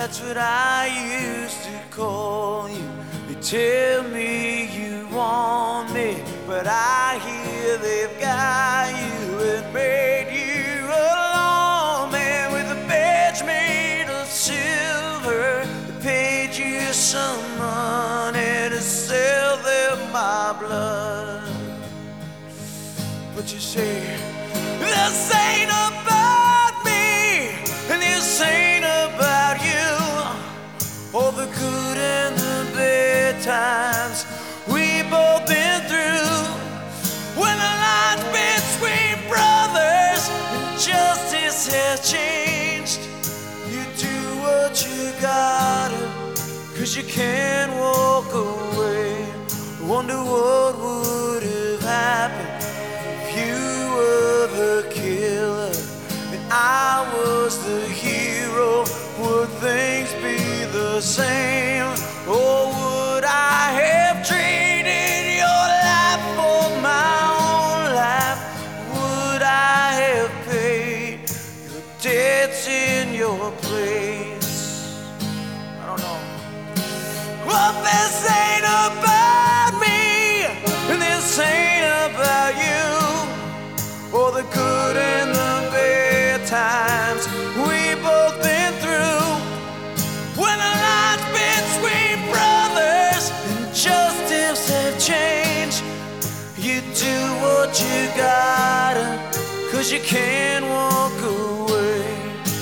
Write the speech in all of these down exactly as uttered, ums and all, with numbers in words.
That's what I used to call you. They tell me you want me, but I hear they've got you and made you a lawman with a badge made of silver. They paid you some money to sell them my blood. But you say, this ain't about me, and this ain't about you. All the good and the bad times we both been through. When the lines between brothers and justice has changed, you do what you gotta, cause you can't walk away. Wonder what would have happened if you were the killer and I was the hero. Would things be the same, or would I have traded your life for my own life? Would I have paid the debts in your place? I don't know. Well, this ain't about me, and this ain't about you. All the good and the bad times we both been through. When the lines between brothers and justice have changed, you do what you gotta, cause you can't walk away.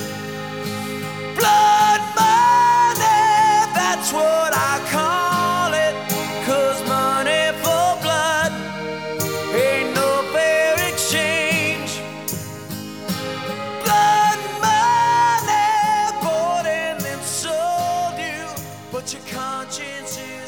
Blood money, that's what I call it, cause money for blood ain't no fair exchange. Blood money bought and then sold you, but your conscience is